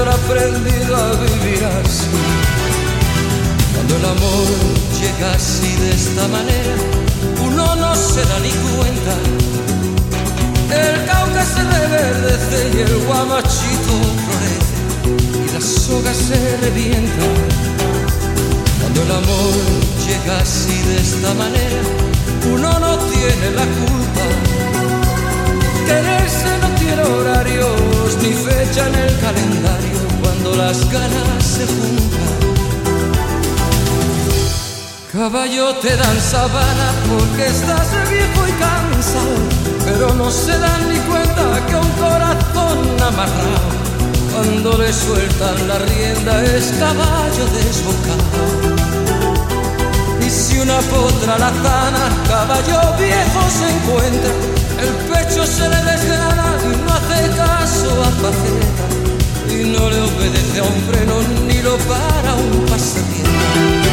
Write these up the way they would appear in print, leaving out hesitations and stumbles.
he aprendido a vivir así. Cuando el amor llega así de esta manera, uno no se da ni cuenta. El Cauca se reverdece y el guamachito florece y la soga se revienta. Cuando el amor llega así de esta manera, uno no tiene la culpa. Quererse no tiene horarios ni fecha en el calendario cuando las ganas se juntan. Caballo, te dan sabana porque estás viejo y cansado, pero no se dan ni cuenta que un corazón amarrado, cuando le sueltan la rienda, es caballo desbocado. Y si una potra alazana, caballo viejo se encuentra, el pecho se le desgrana y no hace caso a faceta, y no le obedece a un freno ni lo para un pasatiempo.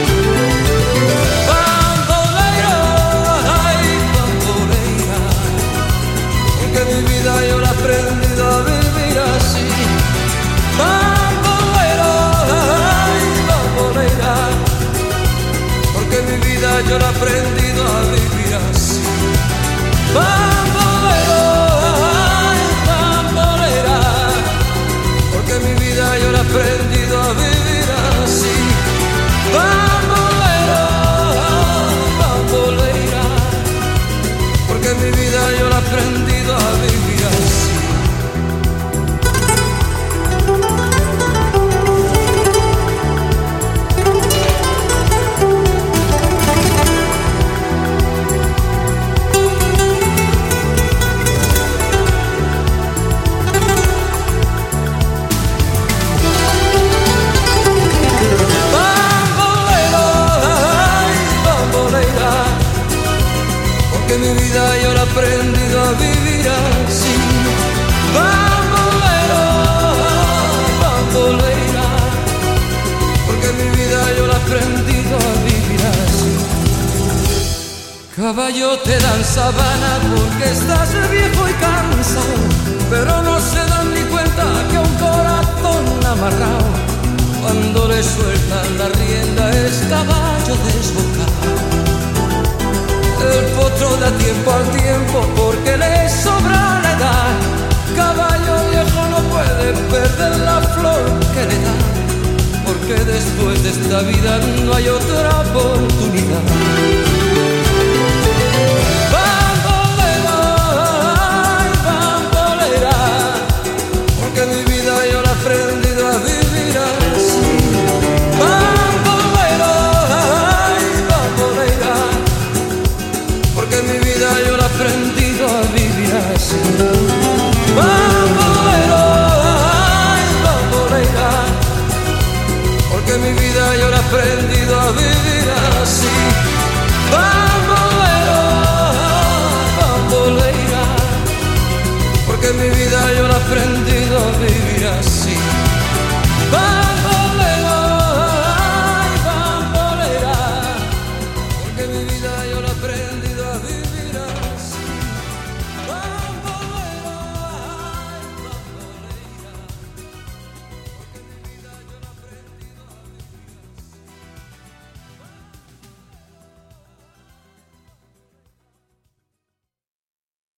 Bamboleira, ay bamboleira, porque mi vida yo la he aprendido a vivir así. Bamboleira, ay bamboleira, porque mi vida yo la he aprendido a vivir así. Bambolero, ay bambolera, porque mi vida yo la he aprendido a vivir así. Bambolero, ay bambolera, porque mi vida yo la he aprendido a vivir así. Porque mi vida yo la he aprendido a vivir así. Bambolero, bambolera, porque mi vida yo la he aprendido a vivir así. Caballo, te dan sabana porque estás viejo y cansado, pero no se dan ni cuenta que un corazón amarrado, cuando le sueltan la rienda, es caballo desbocado. El potro da tiempo al tiempo porque le sobra la edad. Caballo viejo no puede perder la flor que le da, porque después de esta vida no hay otra oportunidad. Bambolera, ay bambolera, porque mi vida yo la he aprendido a vivir así. Bambolera, ay bambolera, porque mi vida yo la he aprendido a vivir así. Bambolero, ay bambolera, porque mi vida yo la he aprendido a vivir así. Bambolero, ay bambolera, porque mi vida yo la he aprendido a vivir así.